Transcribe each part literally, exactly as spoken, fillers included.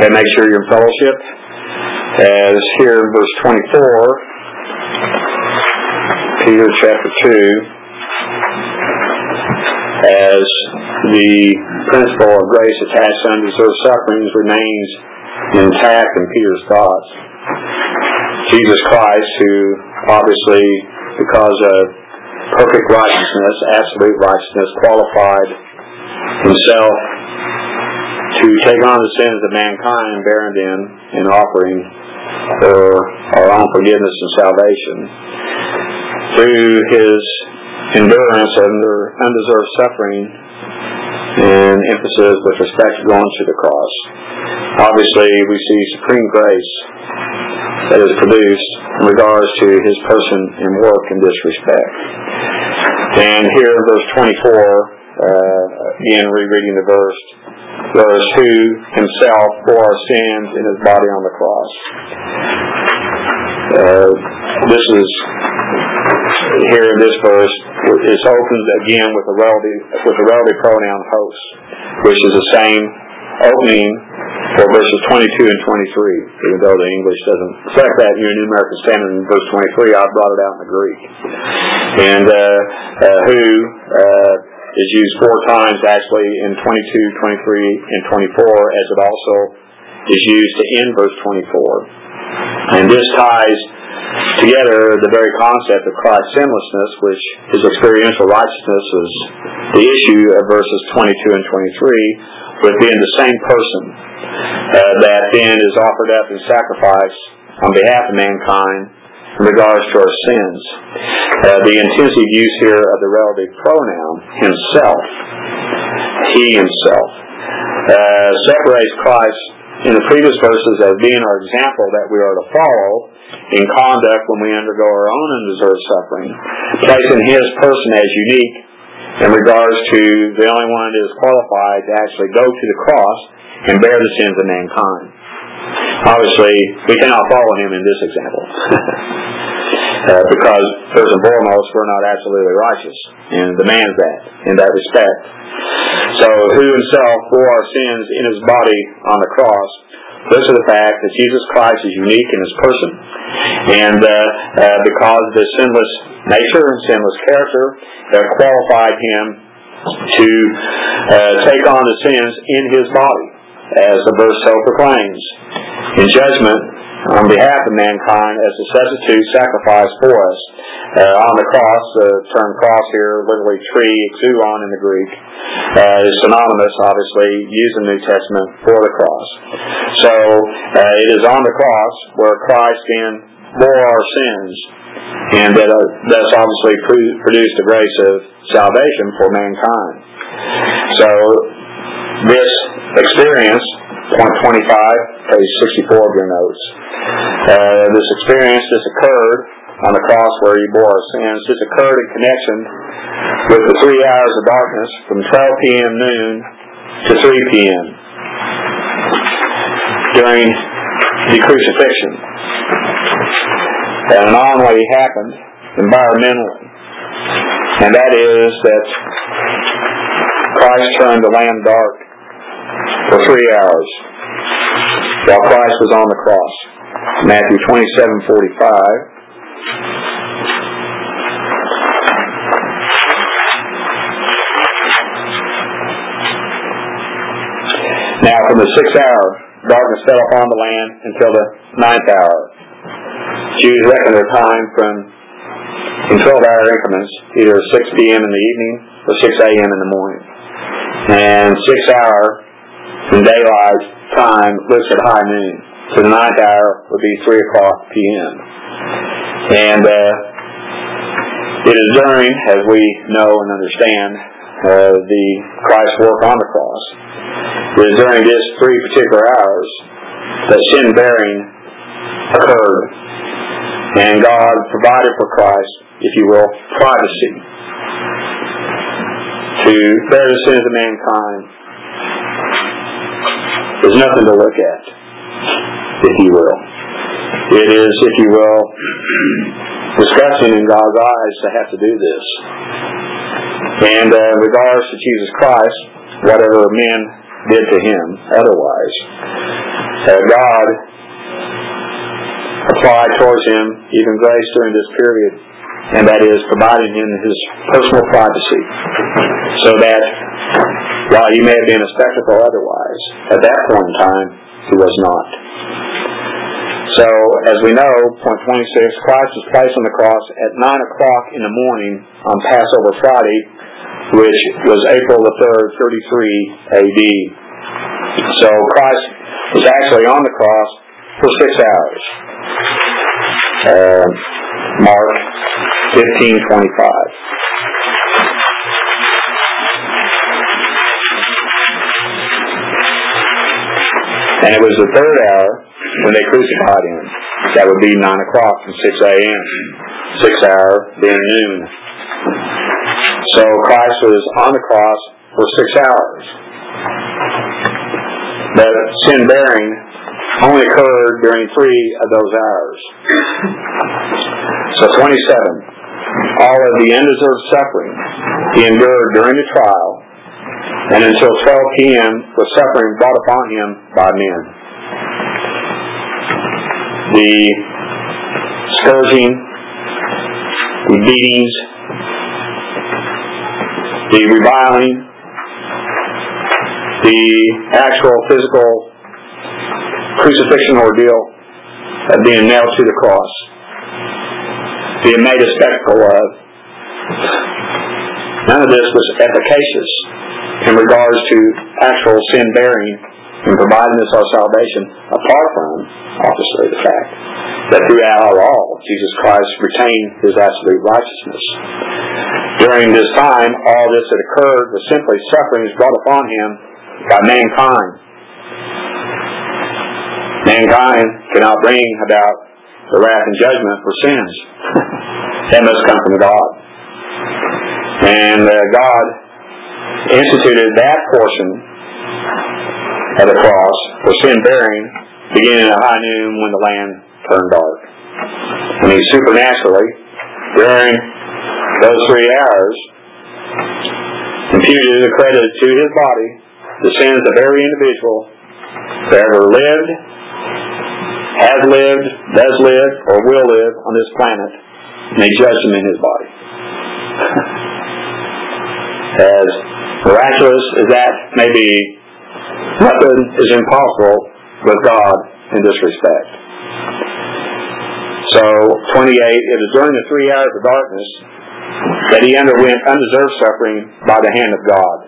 And make sure you're in fellowship. As here in verse twenty-four, Peter chapter two, as the principle of grace attached to undeserved sufferings remains intact in Peter's thoughts. Jesus Christ, who obviously, because of perfect righteousness, absolute righteousness, qualified himself to take on the sins of mankind, bearing them and offering for our own forgiveness and salvation. Through his endurance under undeserved suffering and emphasis with respect to going to the cross, obviously we see supreme grace that is produced in regards to his person and work in this respect. And here in verse twenty-four, uh, again rereading the verse, verse who himself bore our sins in his body on the cross. Uh, this is here in this verse. It's opened again with a relative with the relative pronoun host, which is the same opening for verses twenty-two and twenty-three. Even though the English doesn't reflect that in your New American Standard in verse twenty-three, I brought it out in the Greek. And uh, uh, who uh, is used four times actually in twenty-two, twenty-three, and twenty-four, as it also is used to end verse twenty-four. And this ties together the very concept of Christ's sinlessness, which his experiential righteousness is the issue of verses twenty-two and twenty-three, with being the same person uh, that then is offered up in sacrifice on behalf of mankind in regards to our sins. Uh, the intensive use here of the relative pronoun, himself, he himself, uh, separates Christ in the previous verses as being our example that we are to follow in conduct when we undergo our own undeserved suffering, placing his person as unique in regards to the only one that is qualified to actually go to the cross and bear the sins of mankind. Obviously, we cannot follow him in this example. uh, because, first and foremost, we're not absolutely righteous, and demands that, in that respect. So, who himself bore our sins in his body on the cross, looks at the fact that Jesus Christ is unique in his person, and uh, uh, because of his sinless nature and sinless character, that qualified him to uh, take on the sins in his body, as the verse so proclaims, in judgment on behalf of mankind as a substitute sacrifice for us. Uh, on the cross, the term cross here, literally tree, exuon in the Greek, uh, is synonymous, obviously, used in the New Testament for the cross. So, uh, it is on the cross where Christ then bore our sins, and that uh, thus obviously pro- produced the grace of salvation for mankind. So, this experience, point twenty-five, page sixty-four of your notes, uh, this experience, this occurred on the cross where he bore our sins. This occurred in connection with the three hours of darkness from twelve p.m. noon to three p.m. during the crucifixion. And an anomaly happened environmentally, and that is that Christ turned the land dark for three hours while Christ was on the cross. Matthew twenty-seven forty-five. Now from the sixth hour, darkness fell upon the land until the ninth hour. Jews reckon their time from in twelve-hour increments, either six p.m. in the evening or six a.m. in the morning. And six hour from daylight time looks at high noon. So the ninth hour would be three o'clock p.m. And uh, it is during, as we know and understand, uh, the Christ's work on the cross. It is during these three particular hours that sin bearing occurred. And God provided for Christ, if you will, privacy to bear the sins of mankind. There's nothing to look at, if you will. It is, if you will, disgusting in God's eyes to have to do this. And uh, in regards to Jesus Christ, whatever men did to him otherwise, uh, God applied towards him even grace during this period, and that is providing him his personal privacy, so that while he may have been a spectacle otherwise, at that point in time, he was not. So, as we know, point twenty-six, Christ was placed on the cross at nine o'clock in the morning on Passover Friday, which was April the third, thirty-three A D. So, Christ was actually on the cross for six hours. Uh, Mark fifteen twenty-five. And it was the third hour when they crucified him. That would be nine o'clock from six a.m. Six hour, then noon. So Christ was on the cross for six hours. But sin bearing only occurred during three of those hours. So twenty-seven. All of the undeserved suffering he endured during the trial, and until twelve p.m. was suffering brought upon him by men. The scourging, the beatings, the reviling, the actual physical crucifixion ordeal of being nailed to the cross, being made a spectacle of. None of this was efficacious in regards to actual sin bearing and providing us our salvation, apart from, obviously, the fact that throughout all, Jesus Christ retained his absolute righteousness. During this time, all this that occurred was simply sufferings brought upon him by mankind. Mankind cannot bring about the wrath and judgment for sins. That must come from God. And uh, God instituted that portion of the cross for sin bearing beginning at high noon when the land turned dark. And he supernaturally, during those three hours, imputed and credited to his body the sins of every individual that ever lived, has lived, does live, or will live on this planet, and he judged them in his body. As miraculous as that may be, nothing is impossible with God in this respect. So, twenty-eight, it is during the three hours of darkness that he underwent undeserved suffering by the hand of God.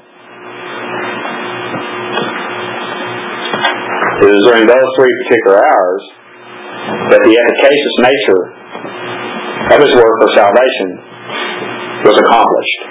It is during those three particular hours that the efficacious nature of his work for salvation was accomplished.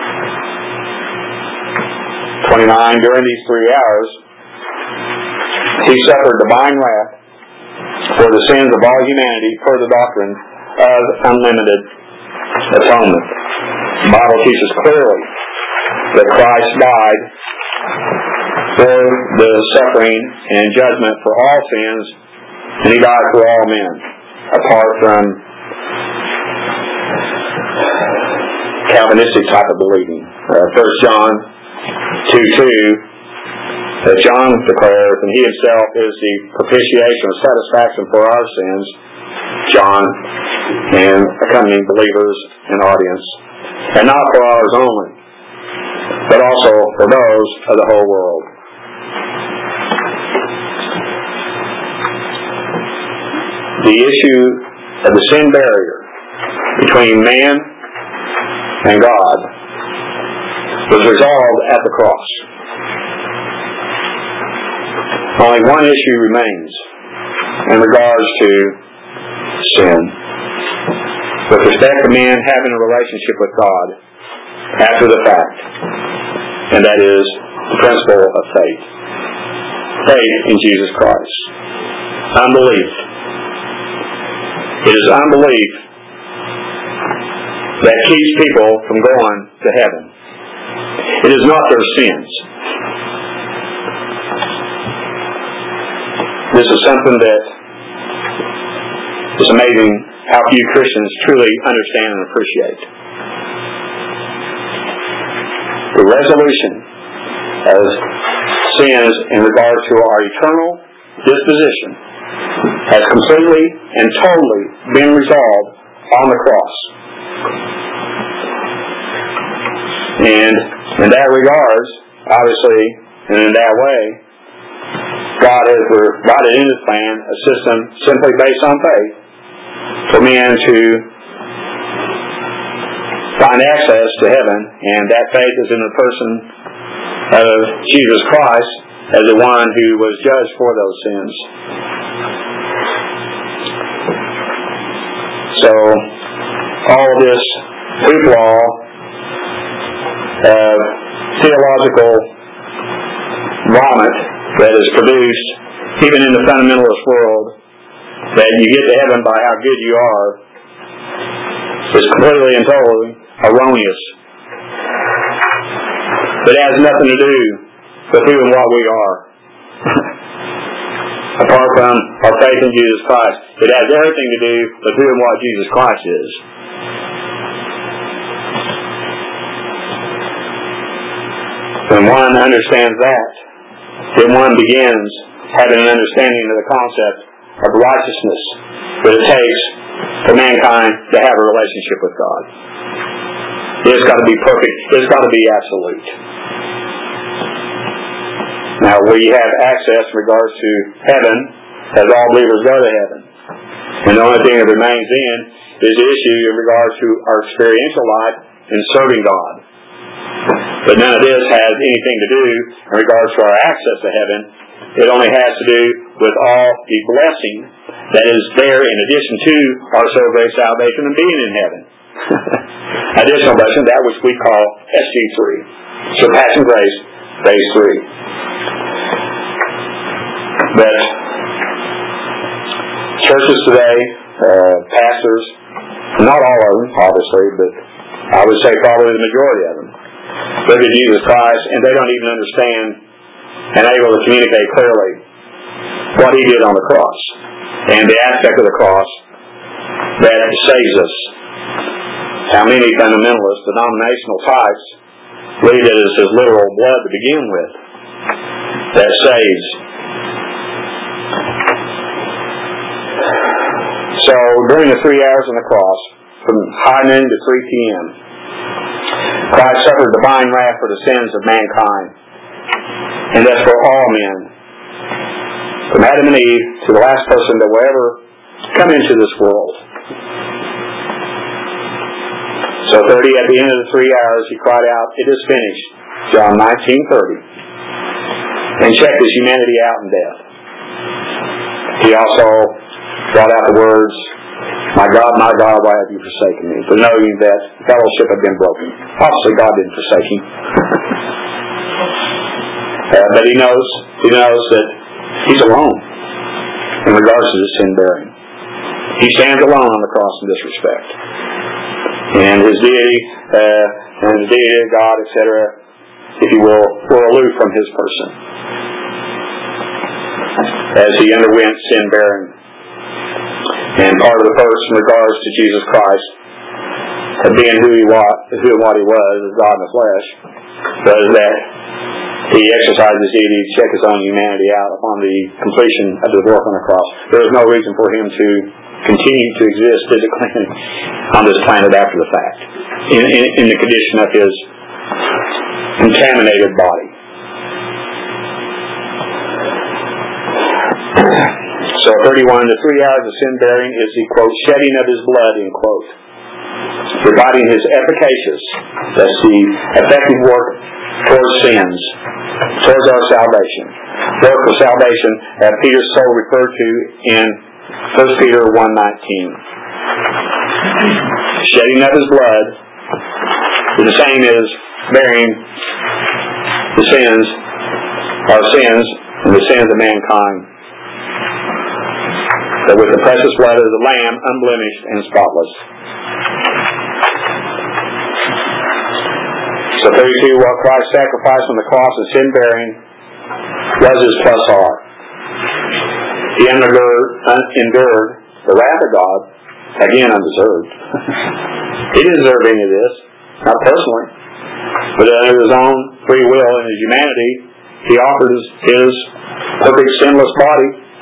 twenty-nine, during these three hours, he suffered divine wrath for the sins of all humanity per the doctrine of unlimited atonement. The Bible teaches clearly that Christ died for the suffering and judgment for all sins, and he died for all men, apart from Calvinistic type of believing. Uh, First John two two, that John declares, and he himself is the propitiation or satisfaction for our sins, John and accompanying believers and audience, and not for ours only, but also for those of the whole world. The issue of the sin barrier between man and God was resolved at the cross. Only one issue remains in regards to sin, with respect to man having a relationship with God after the fact, and that is the principle of faith. Faith in Jesus Christ. Unbelief. It is unbelief that keeps people from going to heaven. It is not their sins. This is something that is amazing how few Christians truly understand and appreciate. The resolution of sins in regard to our eternal disposition has completely and totally been resolved on the cross. And in that regard, obviously, and in that way, God has provided in His plan a system simply based on faith for men to find access to heaven, and that faith is in the person of Jesus Christ as the one who was judged for those sins. So, all of this hoopla of theological vomit that is produced even in the fundamentalist world, that you get to heaven by how good you are, is completely and totally erroneous. It has nothing to do with who and what we are. Apart from our faith in Jesus Christ, it has everything to do with who and what Jesus Christ is. When one understands that, then one begins having an understanding of the concept of righteousness that it takes for mankind to have a relationship with God. It's got to be perfect. It's got to be absolute. Now, we have access in regards to heaven, as all believers go to heaven. And the only thing that remains then is the issue in regards to our experiential life in serving God. But none of this has anything to do in regards to our access to heaven. It only has to do with all the blessing that is there in addition to our salvation and being in heaven. Additional blessing, that which we call S G three, Surpassing Grace, Phase three. But churches today, uh, pastors, not all of them, obviously, but I would say probably the majority of them, look at Jesus Christ and they don't even understand and able to communicate clearly what He did on the cross and the aspect of the cross that saves us. How many fundamentalist denominational types believe that it's His literal blood to begin with that saves. So during the three hours on the cross, from high noon to three p.m., Christ suffered divine wrath for the sins of mankind, and that's for all men, from Adam and Eve to the last person that will ever come into this world. So thirty, at the end of the three hours, He cried out, "It is finished," John nineteen thirty, and checked His humanity out in death. He also brought out the words, "My God, my God, why have you forsaken me?" For knowing that fellowship had been broken. Obviously, God didn't forsake Him. uh, but He knows, He knows that He's alone in regards to His sin bearing. He stands alone on the cross in this respect. And His deity, uh, and the deity of God, et cetera, if you will, were aloof from His person as He underwent sin bearing. And part of the first in regards to Jesus Christ, of being who He was, who and what He was, as God in the flesh, was that He exercised His deity to check His own humanity out upon the completion of the work on the cross. There was no reason for Him to continue to exist physically on this planet after the fact, in, in, in the condition of His contaminated body. So thirty-one, the three hours of sin bearing is the, quote, shedding of His blood, end quote. Providing His efficacious, that's the effective work towards sins, towards our salvation. Work of salvation that Peter so referred to in First Peter one nineteen. Shedding of His blood is the same as bearing the sins, our sins, and the sins of mankind. That with the precious blood of the Lamb, unblemished and spotless. So thirty-two, what Christ sacrificed on the cross of sin bearing was His plus R. He endured, endured the wrath of God, again undeserved. He didn't deserve any of this, not personally. But under His own free will and His humanity, He offered His, his perfect sinless body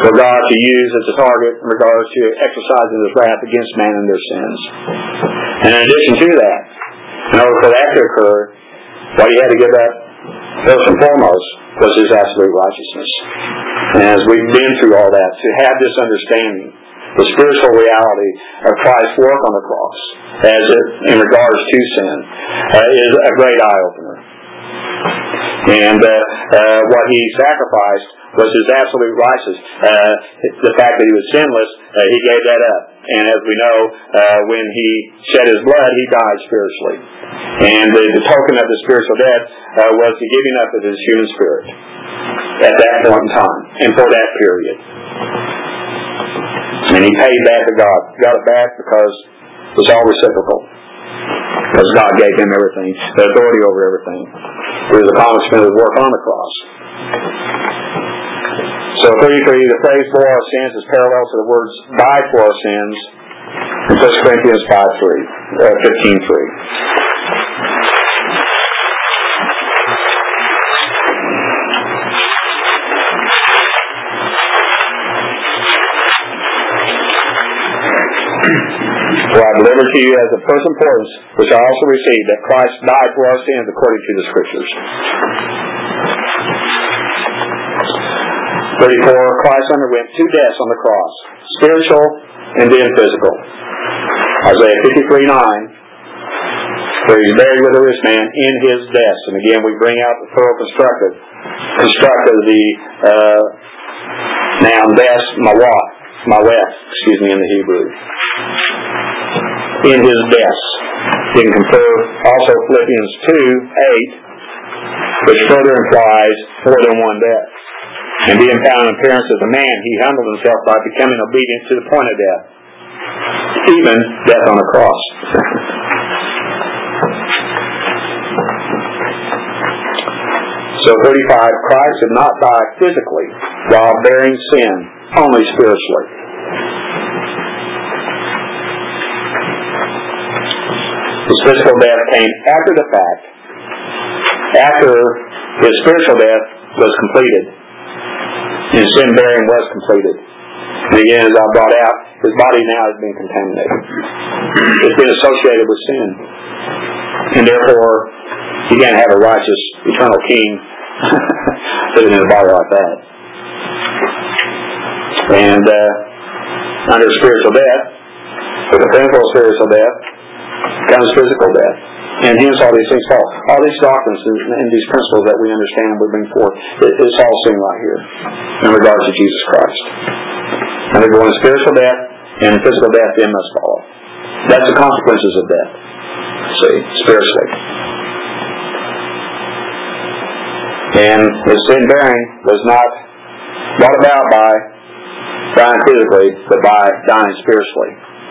for God to use as a target in regards to exercising His wrath against man and their sins. And in addition to that, in order for that to occur, what He had to give up, first and foremost, was His absolute righteousness. And as we've been through all that, to have this understanding, the spiritual reality of Christ's work on the cross, as it, in regards to sin, uh, is a great eye-opener. And uh, uh, what He sacrificed was His absolute righteousness. Uh, the fact that He was sinless, uh, He gave that up. And as we know, uh, when He shed His blood, He died spiritually. And the, the token of the spiritual death uh, was the giving up of His human spirit at that point in time, and for that period. And He paid back to God. Got it back because it was all reciprocal. Because God gave Him everything, the authority over everything. It was the accomplishment of His work on the cross. So thirty-three, the phrase "for our sins" is parallel to the words "died for our sins" in First Corinthians five three, uh, fifteen three. For I deliver to you as of first importance, which I also received, that Christ died for our sins according to the Scriptures. thirty-four, Christ underwent two deaths on the cross, spiritual and then physical. Isaiah fifty-three nine, where He's buried with a rich man in His deaths. And again, we bring out the plural constructive, constructive, the uh, noun deaths, mawat, mawet, excuse me, in the Hebrew. In His deaths. You can compare also Philippians two eight, which further implies more than one death. And being found in appearance as a man, He humbled Himself by becoming obedient to the point of death, even death on a cross. So thirty-five, Christ did not die physically while bearing sin, only spiritually. His physical death came after the fact, after His spiritual death was completed. His sin bearing was completed. And again, as I brought out, His body now has been contaminated. It's been associated with sin. And therefore, you can't have a righteous, eternal King living in a body like that. And uh, under spiritual death, with the physical spiritual death, comes physical death. And hence all these things fall. All these doctrines and these principles that we understand and we bring forth, it's all seen right here in regards to Jesus Christ. Undergoing spiritual death and physical death then must follow. That's the consequences of death. See, spiritually. And His sin bearing was not brought about by dying physically, but by dying spiritually.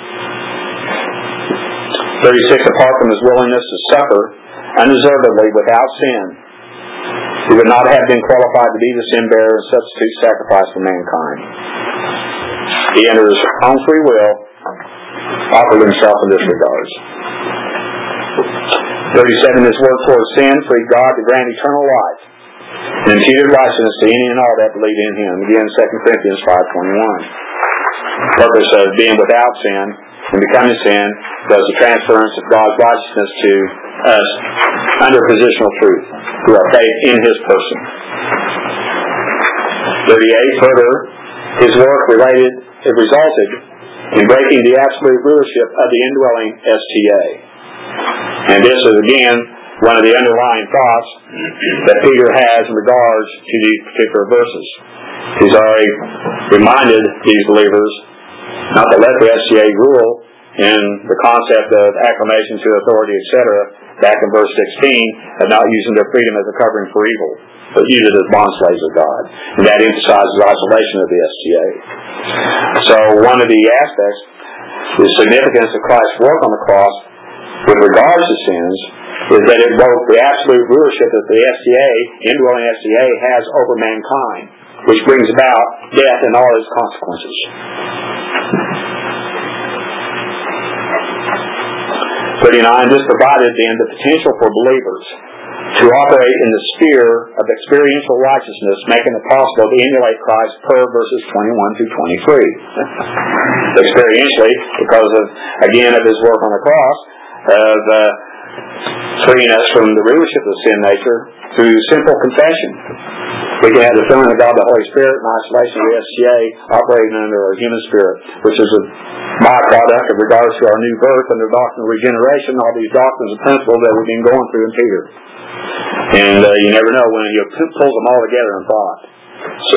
thirty-six, apart from His willingness to suffer undeservedly without sin, He would not have been qualified to be the sin bearer and substitute sacrifice for mankind. He, under His own free will, offered Himself in this regard. thirty-seven, His work for sin freed God to grant eternal life and imputed righteousness to any and all that believe in Him. Again, Second Corinthians five twenty-one. The purpose of being without sin and becoming sin was the transference of God's righteousness to us under positional truth through our faith in His person. thirty-eight, further, His work related, it resulted in breaking the absolute rulership of the indwelling S T A. And this is again one of the underlying thoughts that Peter has in regards to these particular verses. He's already reminded these believers not to let the S T A rule in the concept of acclamation to authority, et cetera, back in verse sixteen, of not using their freedom as a covering for evil, but use it as bond slaves of God. And that emphasizes isolation of the S T A. So one of the aspects, the significance of Christ's work on the cross with regards to sins, is that it broke the absolute rulership that the S T A, indwelling S T A, has over mankind, which brings about death and all its consequences. thirty-nine, this provided then the potential for believers to operate in the sphere of experiential righteousness, making it possible to emulate Christ per verses twenty-one through twenty-three. Experientially, because of, again, of his work on the cross, of uh, freeing us from the rulership of sin nature through simple confession. We can have the filling of God, the Holy Spirit, in isolation of the S T A, operating under our human spirit, which is a byproduct of regards to our new birth and the doctrine of regeneration, all these doctrines and principles that we've been going through in Peter. And uh, you never know when you pull them all together in thought. So,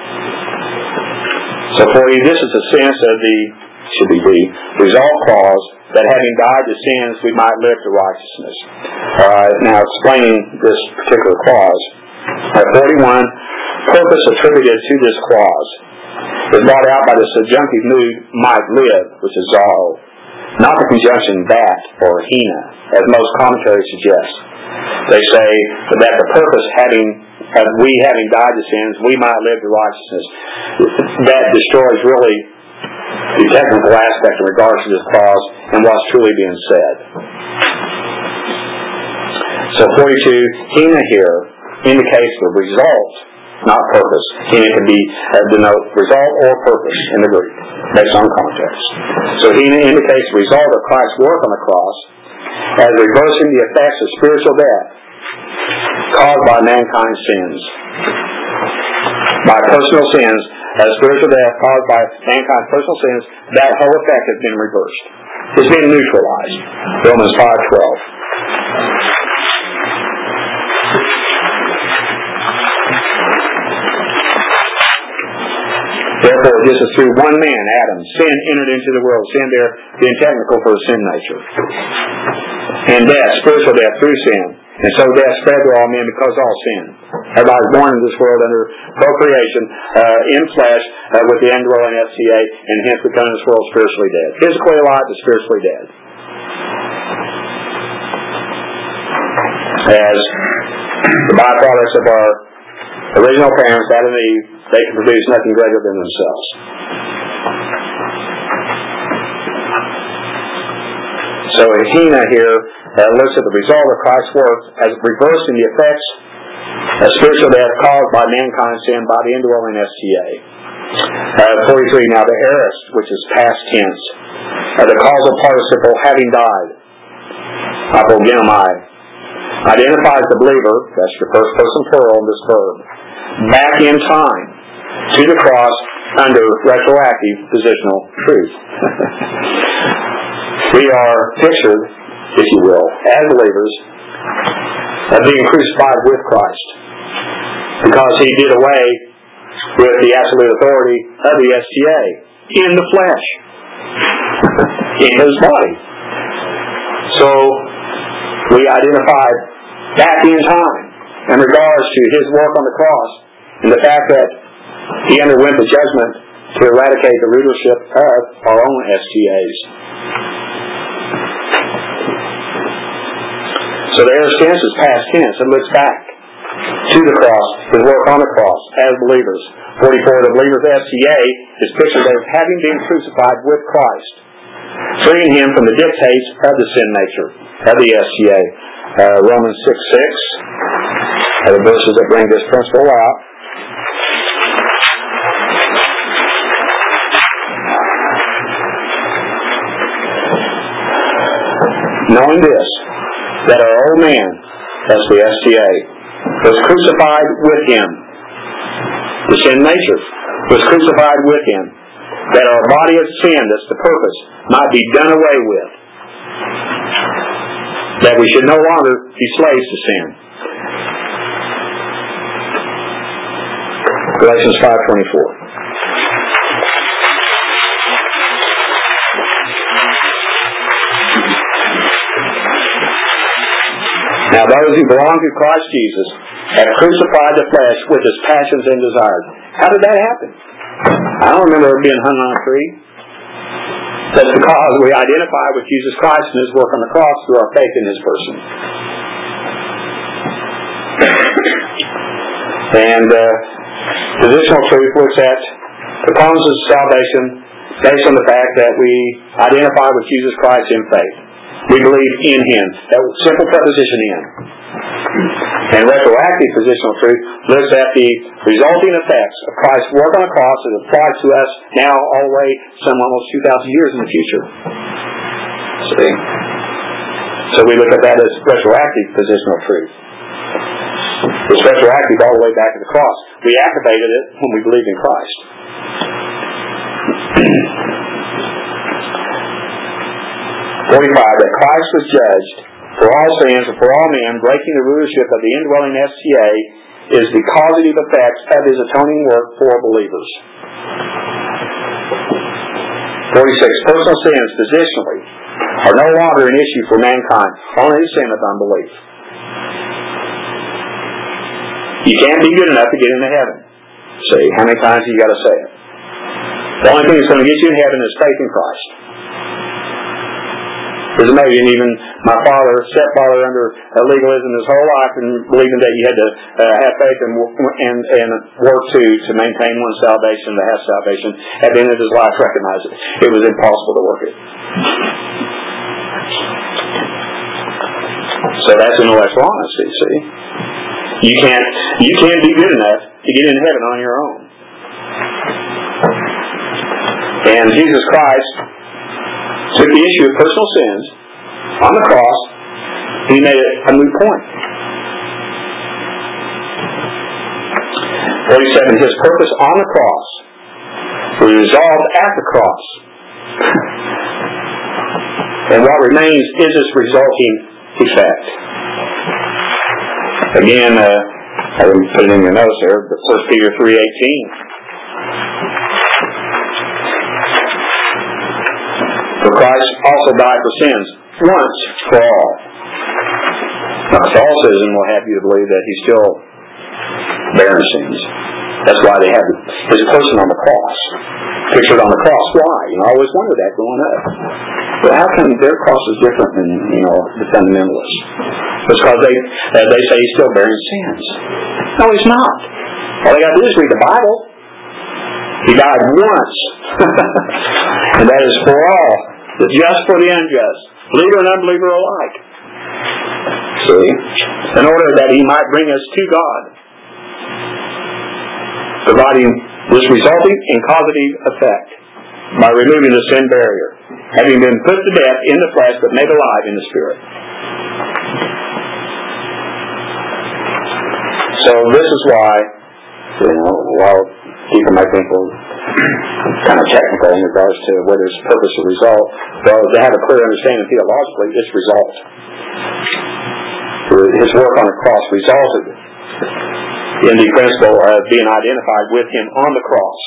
so for you, this is a sense of the, should be the, resolve clause, that having died to sins, we might live to righteousness. All right, now explaining this particular clause. Uh, forty-one, purpose attributed to this clause is brought out by the subjunctive mood, might live, which is zao, not the conjunction that or hina, as most commentaries suggest. They say that the purpose having, of we having died to sins, we might live to righteousness. That destroys really the technical aspect in regards to this clause and what's truly being said. So forty-two, hina here indicates the result, not purpose. Hina can be uh, denote result or purpose in the Greek, based on context. So hina indicates the result of Christ's work on the cross as reversing the effects of spiritual death caused by mankind's sins. By personal sins, as spiritual death caused by mankind's personal sins, that whole effect has been reversed. It's been neutralized. Romans five twelve. Therefore, just as through one man, Adam, sin entered into the world, sin there being technical for the sin nature. And death, spiritual death through sin. And so death spread to all men because all sin. Everybody was born in this world under procreation, uh, in flesh, uh, with the indwelling S T A, and hence becoming this world spiritually dead. Physically alive, but spiritually dead. As the byproducts of our original parents, Adam and Eve, they can produce nothing greater than themselves. So hina here uh, looks at the result of Christ's work as reversing the effects of spiritual death caused by mankind's sin by the indwelling S T A. Uh, forty-three, now the aorist, which is past tense, uh, the causal participle having died, apogenomai, identifies the believer, that's your first person plural in this verb, back in time to the cross under retroactive positional truth. We are pictured, if you will, as believers, of being crucified with Christ, because He did away with the absolute authority of the S T A in the flesh, in His body. So we identified back in time in regards to His work on the cross and the fact that He underwent the judgment to eradicate the rulership of our own S T As. So the aorist tense is past tense. It looks back to the cross, His work on the cross as believers. forty-four, the believer's S T A is pictured as having been crucified with Christ, freeing him from the dictates of the sin nature of the S T A. Uh, Romans six six are the verses that bring this principle out. Knowing this, that our old man, that's the S T A, was crucified with Him. The sin nature was crucified with Him, that our body of sin, that's the purpose, might be done away with. That we should no longer be slaves to sin. Galatians five twenty-four. Now those who belong to Christ Jesus have crucified the flesh with its passions and desires. How did that happen? I don't remember it being hung on a tree. That's because we identify with Jesus Christ and His work on the cross through our faith in His person. And uh, positional truth looks at the promises of salvation based on the fact that we identify with Jesus Christ in faith. We believe in Him. That simple preposition in. And retroactive positional truth looks at the resulting effects of Christ's work on the cross as applied to us now all the way some almost two thousand years in the future. See? So we look at that as retroactive positional truth. It's retroactive all the way back to the cross. We activated it when we believed in Christ. forty-five, that Christ was judged for all sins and for all men, breaking the rulership of the indwelling S T A, is the causative effects of His atoning work for believers. forty-six, personal sins, positionally, are no longer an issue for mankind, only the sin of unbelief. You can't be good enough to get into heaven. See, how many times have you got to say it? The only thing that's going to get you in heaven is faith in Christ. It's amazing, even my father, stepfather, under uh, legalism his whole life and believing that you had to uh, have faith and, and, and work to, to maintain one's salvation, to have salvation. At the end of his life, recognized it. It was impossible to work it. So that's intellectual honesty, see? You can't, you can't be good enough to get into heaven on your own. And Jesus Christ took the issue of personal sins on the cross. He made it a moot point. forty-seven, His purpose on the cross was resolved at the cross. And what remains is its resulting effect. Again, uh, I didn't put it in your notes there, but First Peter three eighteen. For Christ also died for sins, once for all. Now, Catholicism will have you to believe that He's still bearing sins. That's why they have His person on the cross, pictured on the cross. Why? You know, I always wondered that growing up. But how come their cross is different than, you know, the fundamentalists? Because they uh, they say He's still bearing sins. No, He's not. All they got to do is read the Bible. He died once, and that is for all, the just for the unjust, believer and unbeliever alike. See, in order that He might bring us to God, providing this resulting and causative effect by removing the sin barrier, having been put to death in the flesh but made alive in the spirit. So this is why, you know, while people might think, well, kind of technical in regards to whether it's purpose or result, well, they have a clear understanding theologically, it's result. His work on the cross resulted in the principle of being identified with Him on the cross.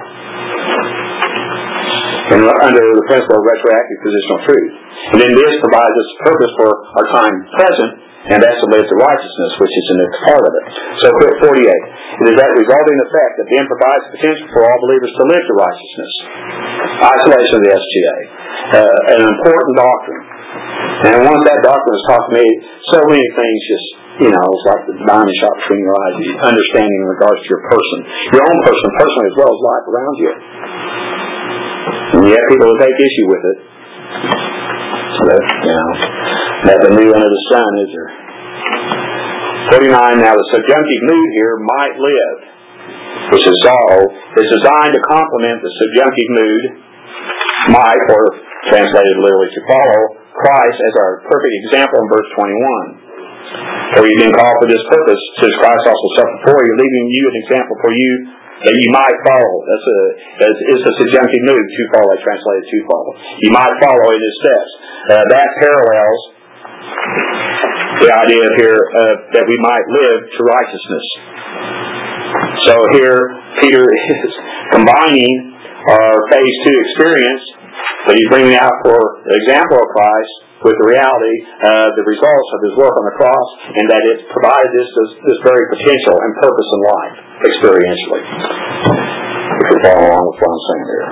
And under the principle of retroactive positional truth. And then this provides us purpose for our time present, and that's to live to righteousness, which is the next part of it. So, forty-eight. It is that resulting effect that then provides potential for all believers to live to righteousness. Isolation of the S T A. Uh, an important doctrine. And once that doctrine was taught to me, so many things just, you know, it's like the diamond shot between your eyes, understanding in regards to your person, your own person, personally as well as life around you. And you have people who take issue with it. So that, you know, nothing new under the sun, is there? forty-nine, now the subjunctive mood here, might live, which is all, is designed to complement the subjunctive mood, might, or translated literally to follow, Christ as our perfect example in verse twenty-one. For you've been called for this purpose, since Christ also suffered for you, leaving you an example for you that you might follow. That's a, that's, it's a subjunctive mood, to follow, I translated to follow. You might follow in His steps. Uh, that parallels the idea here uh, that we might live to righteousness. So here, Peter is combining our phase two experience that he's bringing out for the example of Christ with the reality of the results of His work on the cross, and that it provides this, this, this very potential and purpose in life, experientially. If you follow along with what I'm saying here.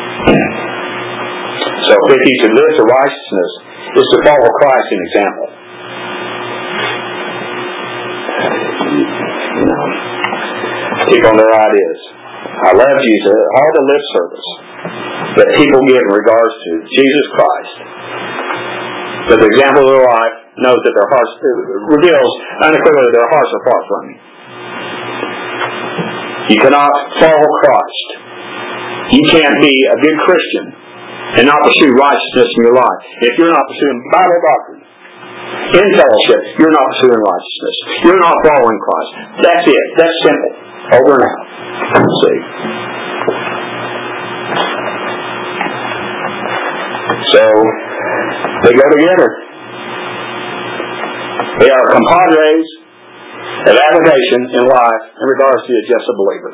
So if he should live to righteousness, is to follow Christ in example. You know, take on their ideas. I love Jesus. All the lip service that people give in regards to Jesus Christ, but the example of their life knows that their hearts, reveals unequivocally that their hearts are far from me. You cannot follow Christ. You can't be a good Christian and not pursue righteousness in your life. If you're not pursuing Bible doctrine, in fellowship, you're not pursuing righteousness. You're not following Christ. That's it. That's simple. Over and out. See? So, they go together. They are compadres of application in life in regards to just a believer.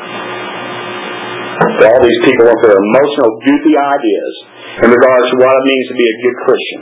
For all these people with their emotional, goofy ideas in regards to what it means to be a good Christian.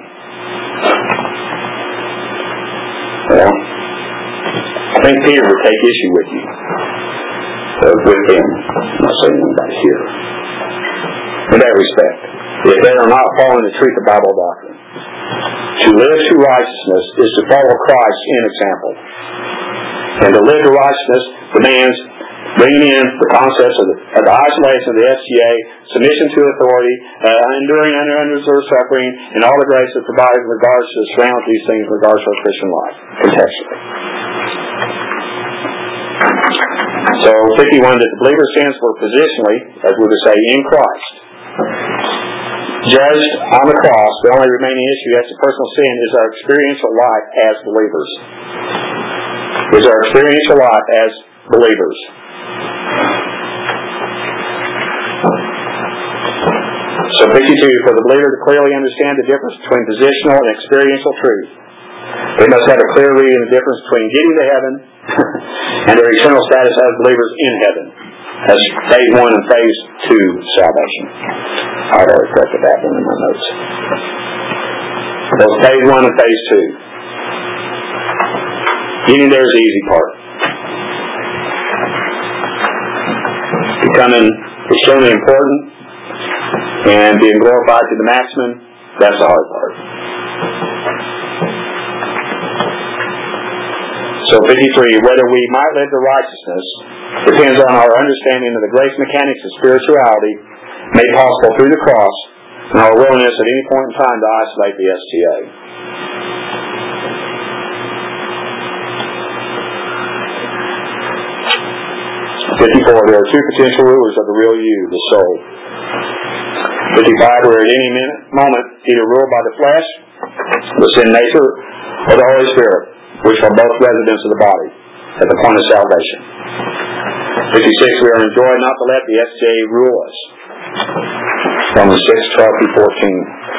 Well, I think Peter would take issue with you. Uh, with them. I'm not saying anybody here. In that respect. If they are not following the truth of Bible doctrine. To live to righteousness is to follow Christ in example. And to live to righteousness demands bringing in the concepts of the, of the isolation of the S G A, submission to authority, uh, enduring under undeserved suffering, and all the grace that provides in regards to surround these things in regards to our Christian life, contextually. So, fifty-one, that the believer's sins were positionally, as we would say, in Christ. Judged on the cross, the only remaining issue as to personal sin is our experiential life as believers. Is our experiential life as believers. So fifty-two, for the believer to clearly understand the difference between positional and experiential truth, they must have a clear reading of the difference between getting to heaven and their eternal status as believers in heaven. That's phase one and phase two salvation. I've already corrected that one in my notes. So phase one and phase two. Getting there is the easy part. Becoming extremely important and being glorified to the maximum, that's the hard part. So fifty-three, whether we might live to righteousness depends on our understanding of the grace mechanics of spirituality made possible through the cross and our willingness at any point in time to isolate the S T A. fifty-four, there are two potential rulers of the real you, the soul. fifty-five, we're at any minute, moment either ruled by the flesh, the sin nature, or the Holy Spirit, which are both residents of the body at the point of salvation. fifty-six, we are enjoined not to let the S T A rule us. Romans six, twelve through fourteen.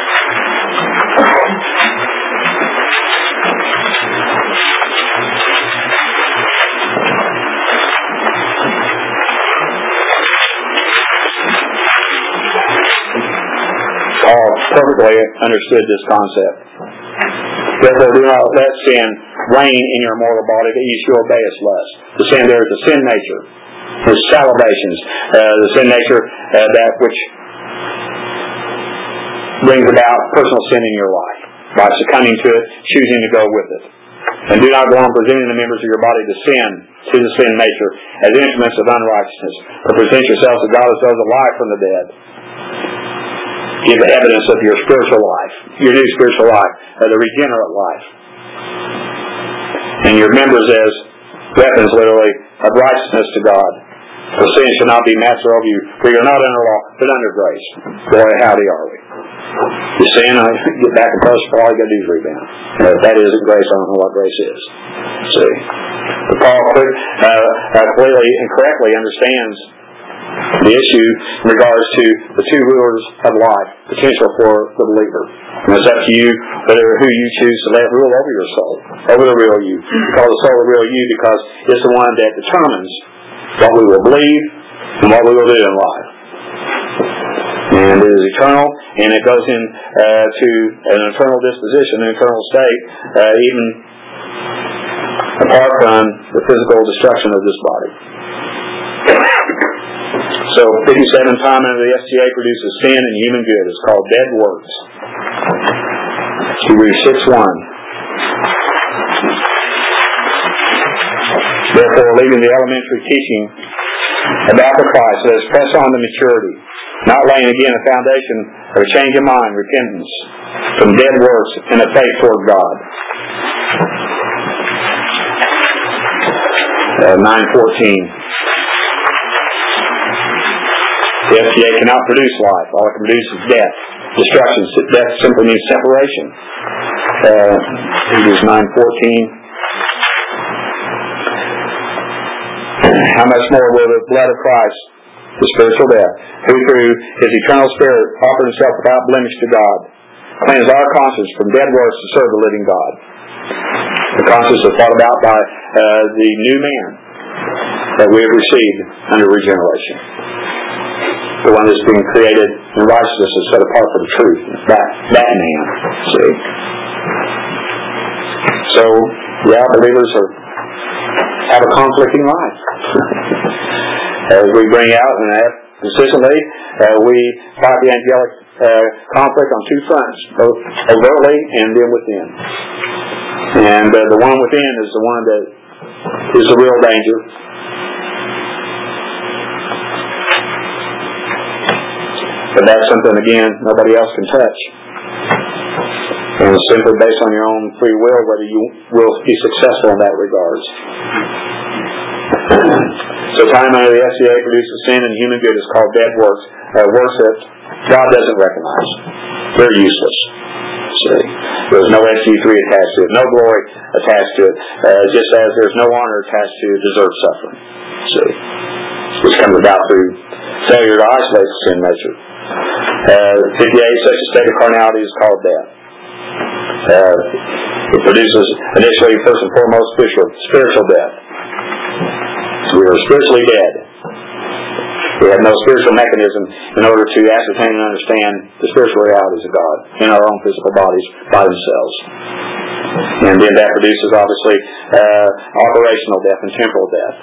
Paul perfectly understood this concept. Therefore, do not let sin reign in your mortal body that you should obey its lust. The sin there is the sin nature, the salivations, uh, the sin nature, uh, that which brings about personal sin in your life by succumbing to it, choosing to go with it. And do not go on presenting the members of your body to sin, to the sin nature, as instruments of unrighteousness, but present yourselves to God as those alive from the dead. Give evidence of your spiritual life, your new spiritual life, uh, the regenerate life. And your members as weapons, literally, of righteousness to God. For sin shall not be master over you, for you are not under law, but under grace. Boy, howdy are we. You sin, I get back and close, all you got to do is rebound. And if that isn't grace, I don't know what grace is. See? But Paul uh, uh, clearly and correctly understands the issue in regards to the two rulers of life, potential for the believer. And it's up to you whether who you choose to let rule over your soul, over the real you. We call the soul the real you because it's the one that determines what we will believe and what we will do in life. And it is eternal, and it goes in uh, to an eternal disposition, an eternal state, uh, even apart from the physical destruction of this body. So, fifty-seven, time under the S T A produces sin and human good. It's called dead works. Hebrews six one. Therefore, leaving the elementary teaching about the Christ, let us press on to maturity, not laying again a foundation of a change of mind, repentance, from dead works, and a faith toward God. Uh, nine fourteen. The F D A cannot produce life. All it can produce is death. Destruction. Death simply means separation. Uh, Hebrews nine fourteen. How much more will the blood of Christ, the spiritual death, who through His eternal Spirit offered Himself without blemish to God, cleanse our conscience from dead works to serve the living God. The conscience is thought about by uh, the new man that we have received under regeneration. The one that's being created in righteousness is set apart for the truth. That that man. See? So, yeah, believers are have a conflicting life. As we bring out and have consistently, uh, we fight the angelic uh, conflict on two fronts, both overtly and then within. And uh, the one within is the one that is the real danger. But that's something, again, nobody else can touch. And it's simply based on your own free will whether you will be successful in that regards. So time under the F D A produces sin and human good is called dead works, uh, works that God doesn't recognize. They're useless. See? There's no S U three attached to it, no glory attached to it, uh, just as there's no honor attached to deserved suffering. See? Which comes about through failure to isolate the sin nature. Uh, fifty-eight, such a state of carnality is called death. Uh, it produces initially, first and foremost, spiritual, spiritual death. We are spiritually dead. We have no spiritual mechanism in order to ascertain and understand the spiritual realities of God in our own physical bodies by themselves. And then that produces, obviously, uh, operational death and temporal death.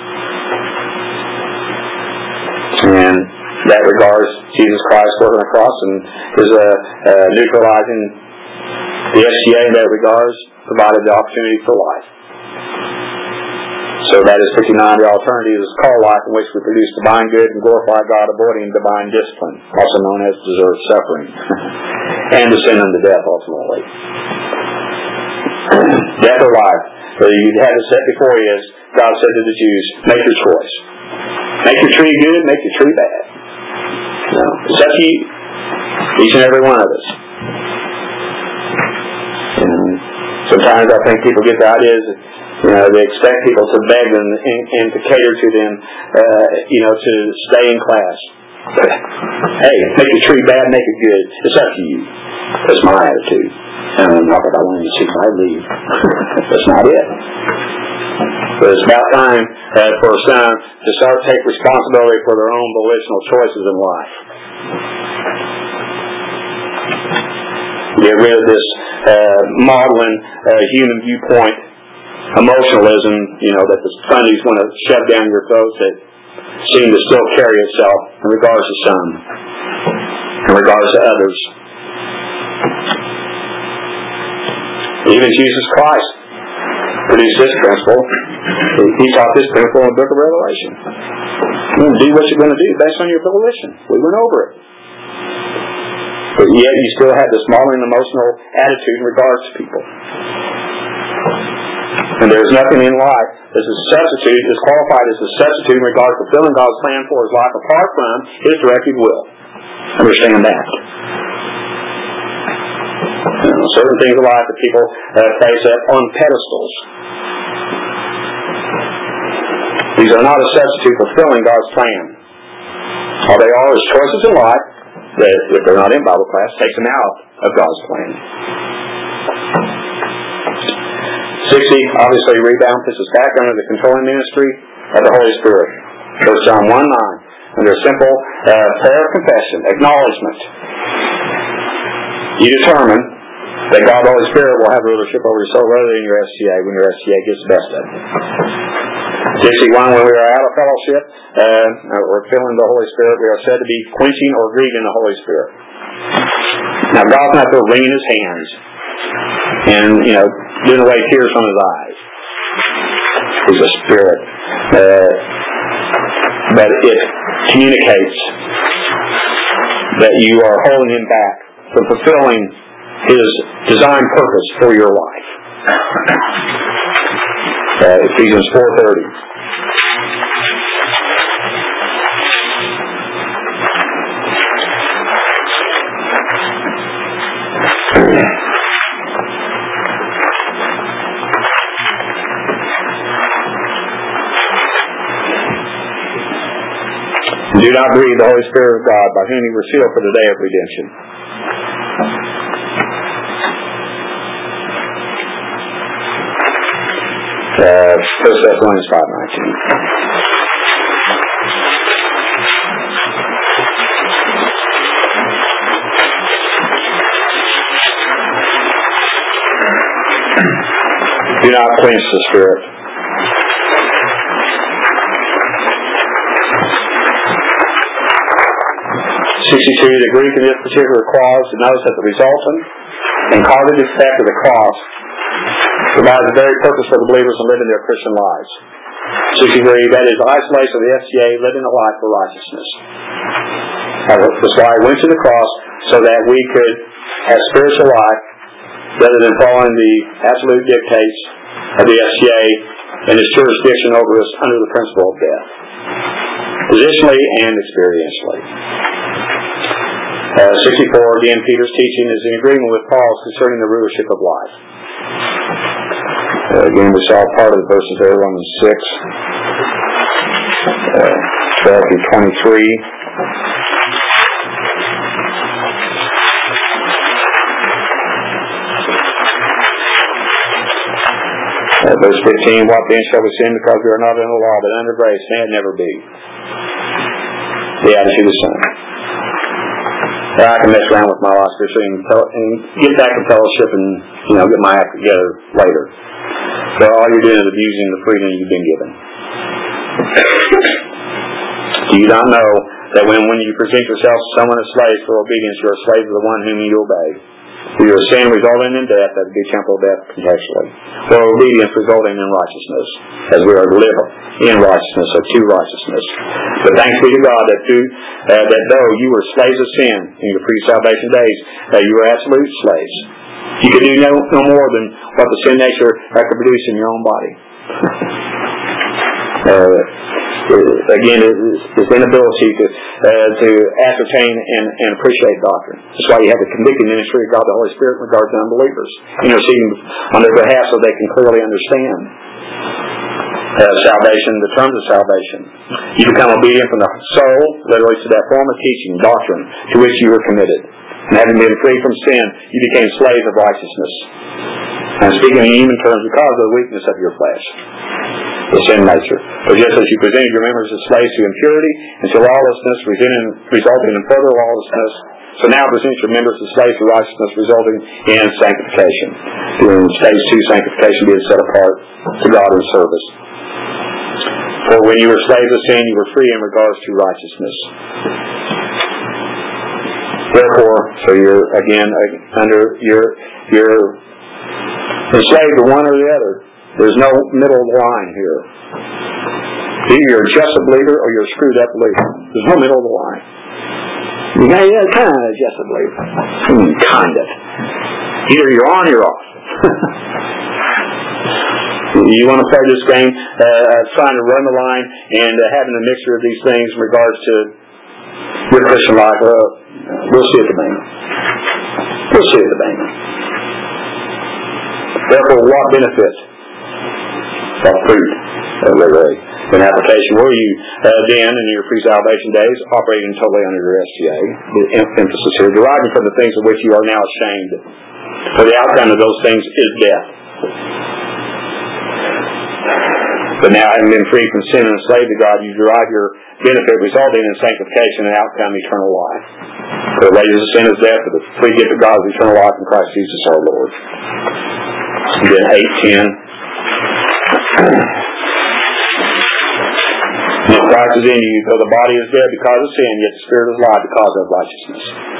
And that regards Jesus Christ working on the cross and is uh, uh, neutralizing the S T A in that regards, provided the opportunity for life. So that is fifty-nine. The alternative is called life, in which we produce divine good and glorify God, avoiding divine discipline, also known as deserved suffering, and descend unto death ultimately. Death or life. So you have it set before you, as God said to the Jews, make your choice. Make your tree good, make your tree bad. No, it's up to you, each and every one of us. And sometimes I think people get the ideas that, you know, they expect people to beg them and, and to cater to them, uh, you know, to stay in class. But, hey, make your tree bad, make it good. It's up to you. That's my attitude. And I'm not about wanting to see if I leave. That's not it. But it's about time uh, for some to start to take responsibility for their own volitional choices in life. Get rid of this uh, modeling uh, human viewpoint emotionalism, you know, that the Sundays want to shove down your throats that seem to still carry itself in regards to some, in regards to others. Even Jesus Christ produced this principle. He taught this principle in the book of Revelation. You do what you're going to do based on your volition. We went over it. But yet you still have this modeling emotional attitude in regards to people. And there's nothing in life as a substitute, is qualified as a substitute in regard to fulfilling God's plan for his life apart from his directed will. Understand that. You know, certain things in life that people uh, place up on pedestals. These are not a substitute for fulfilling God's plan. All they are is choices in life that, if they're not in Bible class, takes them out of God's plan. sixty, obviously, rebound puts us back under the controlling ministry of the Holy Spirit. First John one nine. Under a simple uh, prayer of confession, acknowledgement, you determine that God the Holy Spirit will have rulership over your soul rather than your S T A when your S T A gets the best of it. sixty-one, when we are out of fellowship uh, or filling the Holy Spirit, we are said to be quenching or grieving the Holy Spirit. Now, God's not there wringing his hands and, you know, doing away tears from his eyes. He's a spirit. Uh, but it communicates that you are holding him back from fulfilling his designed purpose for your life. Uh, Ephesians four thirty. the Holy Spirit of God, by whom you were sealed for the day of redemption. Uh, First Thessalonians five nineteen. Do not quench the Spirit. sixty-two. The Greek in this particular clause denotes that the resultant and causative effect of the cross provides the very purpose for the believers in living their Christian lives. sixty-three. That is, isolation of the S C A, living a life for righteousness. That's why I went to the cross, so that we could have spiritual life rather than following the absolute dictates of the S C A and its jurisdiction over us under the principle of death, positionally and experientially. Uh, sixty-four, again, Peter's teaching is in agreement with Paul's concerning the rulership of life. Uh, again, we saw part of the verses there, Romans six, uh, twelve through twenty-three. Uh, verse fifteen, what then shall we sin because we are not under law, but under grace? May it never be. The attitude of sin. Uh, I can mess around with my life spiritually and, and get back to fellowship and, you know, get my act together later. So all you're doing is abusing the freedom you've been given. Do you not know that when, when you present yourself to someone as slaves for obedience, you are a slave to the one whom you obey? For your sin resulting in death, that would be temporal death contextually. For obedience resulting in righteousness, as we are to live in righteousness or to righteousness. But thanks be to God that through uh, that though you were slaves of sin in your pre-salvation days, that you were absolute slaves. You could do no, no more than what the sin nature could produce in your own body. uh, Again, it's inability to uh, to ascertain and, and appreciate doctrine. That's why you have the convicting ministry of God the Holy Spirit in regard to unbelievers, interceding on their behalf so they can clearly understand uh, salvation, the terms of salvation. You become obedient from the soul, literally to that form of teaching, doctrine, to which you were committed. And having been free from sin, you became slaves of righteousness. And speaking in human terms, because of the weakness of your flesh, the sin nature. For just as you presented your members as slaves to impurity and to lawlessness, resulting in further lawlessness, so now present your members as slaves to righteousness, resulting in sanctification. In stage two, sanctification being set apart to God in service. For when you were slaves of sin, you were free in regards to righteousness. Therefore, so you're again under you're you're enslaved to one or the other. There's no middle line here. Either you're just a believer or you're a screwed up believer. There's no middle of the line. You know, yeah, kind of just a believer. Hmm, kind of. Either you're on or you're off. You want to play this game, uh, trying to run the line and uh, having a mixture of these things in regards to your Christian life. Uh, we'll see at the bank. We'll see at the bank. Therefore, what benefit of fruit, uh, literally, in application were you uh, then in your pre-salvation days operating totally under your S T A? The emphasis here, deriving from the things of which you are now ashamed. For the outcome of those things is death. But now, having been freed from sin and enslaved to God, you derive your benefit resulting in sanctification and outcome eternal life. For the wages of sin is death, but the free gift of God is eternal life in Christ Jesus our Lord. Again, eight ten. If Christ is in you, though the body is dead because of sin, yet the spirit is alive because of righteousness.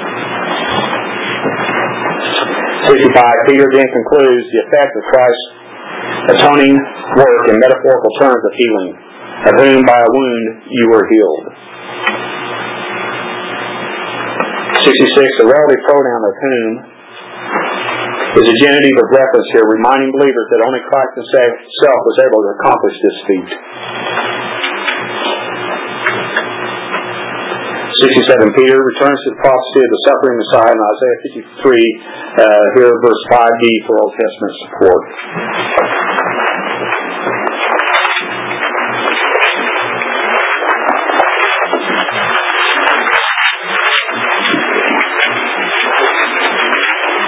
sixty-five. Peter then concludes the effect of Christ's atoning work in metaphorical terms of healing, of whom by a wound you were healed. sixty-six. The relative pronoun of whom is a genitive of reference here, reminding believers that only Christ himself was able to accomplish this feat. sixty-seven. Peter returns to the prophecy of the suffering Messiah in Isaiah fifty-three, uh, here verse five b for Old Testament support.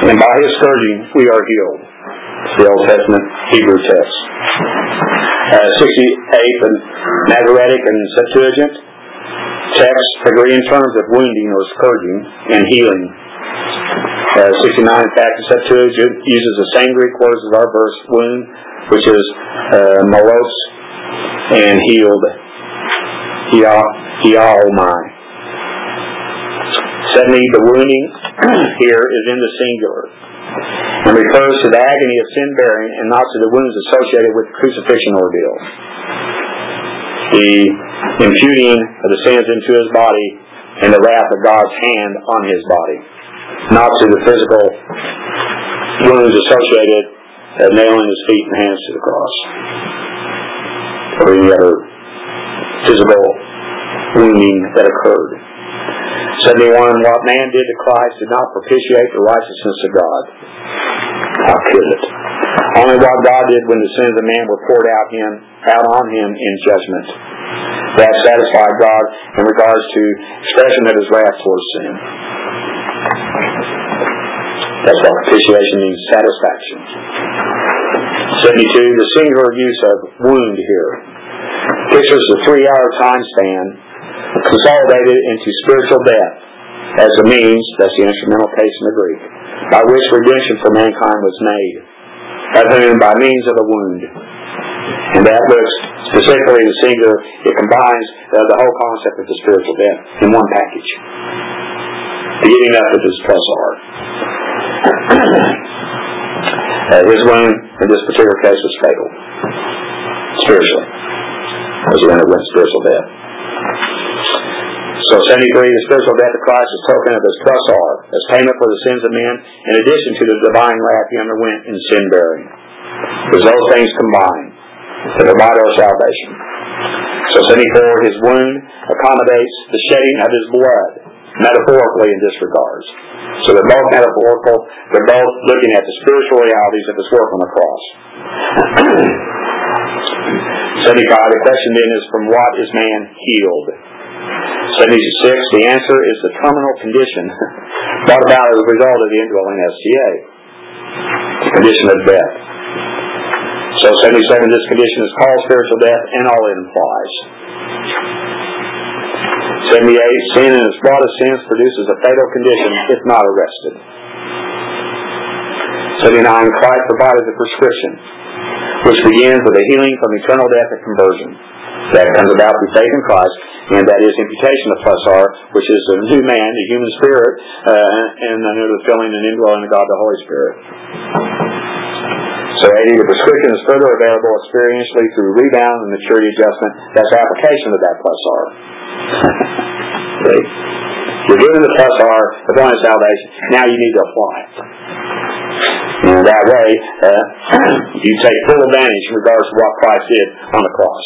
And by His scourging we are healed. It's the Old Testament Hebrew text. Uh, sixty-eight, the Masoretic and Septuagint texts agree in terms of wounding or scourging and healing. Uh, sixty-nine, in fact, the Septuagint uses the same Greek words as our verse, wound, which is uh, molos, and healed, hiaomai. seventy, the wounding here is in the singular and refers to the agony of sin bearing and not to the wounds associated with the crucifixion ordeal. The imputing of the sins into His body and the wrath of God's hand on His body, not to the physical wounds associated with nailing His feet and hands to the cross, or any other physical wounding that occurred. seventy-one, what man did to Christ did not propitiate the righteousness of God. How could it? Only what God did when the sins of man were poured out him, out on him in judgment. That satisfied God in regards to expression of His wrath towards sin. That's what propitiation means, satisfaction. seventy-two, the singular use of wound here pictures the three-hour time span consolidated into spiritual death as the means, that's the instrumental case in the Greek, by which redemption for mankind was made, of whom by means of a wound. And that looks specifically the singular, it combines uh, the whole concept of the spiritual death in one package. The getting up of His plus R. uh, his wound in this particular case was fatal, spiritually, as he underwent spiritual death. So seventy-three, the spiritual death of Christ is spoken of as plus R, as payment for the sins of men, in addition to the divine wrath He underwent in sin bearing. Because those things combine to provide our salvation. So seventy-four, His wound accommodates the shedding of His blood, metaphorically in this regard. So they're both metaphorical, they're both looking at the spiritual realities of His work on the cross. seventy-five, the question then is, from what is man healed? seventy-six, the answer is the terminal condition brought about as a result of the indwelling S T A, the condition of death. So seventy-seven, this condition is called spiritual death and all it implies. seventy-eight, sin in its broadest sense produces a fatal condition if not arrested. seventy-nine, Christ provided the prescription, which begins with a healing from eternal death and conversion. That comes about through faith in Christ, and that is imputation of plus R, which is the new man, the human spirit, uh, and under the filling and indwelling of God the Holy Spirit. So eighty, the prescription is further available experientially through rebound and maturity adjustment. That's application of that plus R. Okay. You're given the plus R upon salvation. Now you need to apply it. And that way, uh, you take full advantage in regards to what Christ did on the cross.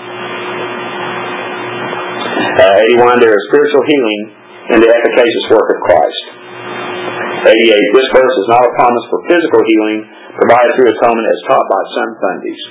Uh, eighty-one, there is spiritual healing in the efficacious work of Christ. eighty-eight, this verse is not a promise for physical healing provided through atonement as taught by some Fundis.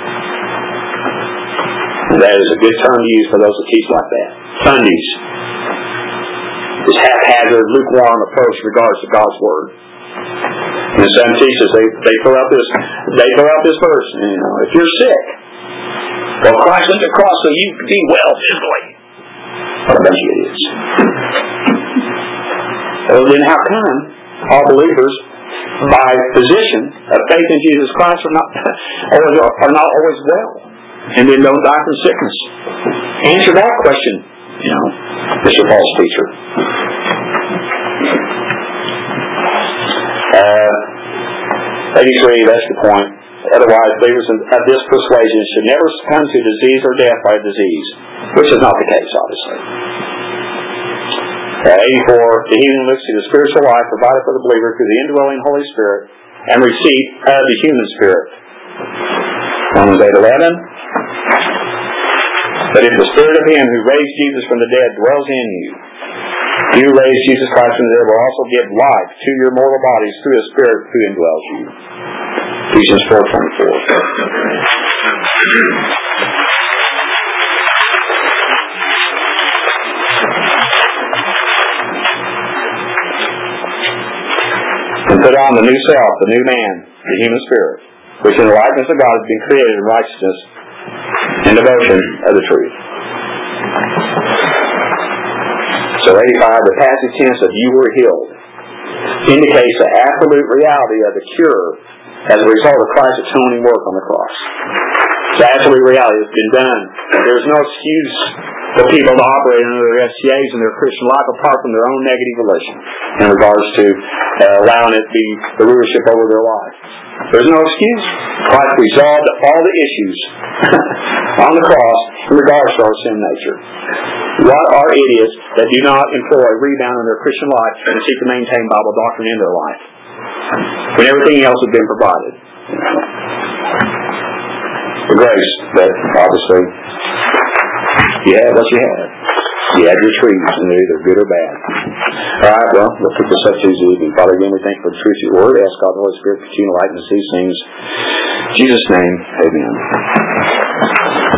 And that is a good term to use for those who teach like that. Fundis. This haphazard, lukewarm approach in regards to God's Word. And some teachers, they, they throw out this they throw out this verse, you know, if you're sick, well, Christ went to the cross so you can be well physically. What a bunch of idiots. Well, then how come all believers, by position of faith in Jesus Christ, are not are not always well, and then don't die from sickness? Answer that question, you know, Mister False Teacher. Uh, eighty-three, that's the point. Otherwise, believers of this persuasion should never succumb to disease or death by disease, which is not the case, obviously. Uh, eighty-four, the healing looks to the spiritual life provided for the believer through the indwelling Holy Spirit and receipt of the human spirit. Romans eight eleven. But if the Spirit of Him who raised Jesus from the dead dwells in you, you raised Jesus Christ from the dead will also give life to your mortal bodies through His Spirit who indwells you. Ephesians four twenty-four. and put on the new self, the new man, the human spirit, which in the likeness of God has been created in righteousness and devotion of the truth. So eighty-five, the passive tense of you were healed indicates the absolute reality of the cure as a result of Christ's atoning work on the cross. The absolute reality has been done. There's no excuse for people to operate under their S C As in their Christian life apart from their own negative volition in regards to uh, allowing it to be the rulership over their life. There's no excuse. Christ resolved all the issues on the cross in regards to our sin nature. What are idiots that do not employ rebound in their Christian life and seek to maintain Bible doctrine in their life when everything else has been provided? The grace that obviously you have what you have. You have your trees, and they're either good or bad. All right, well, we'll pick this up Tuesday evening. Father, again, we thank you for the truth of your word. Ask God the Holy Spirit to continue to lighten us these things. In Jesus' name, amen.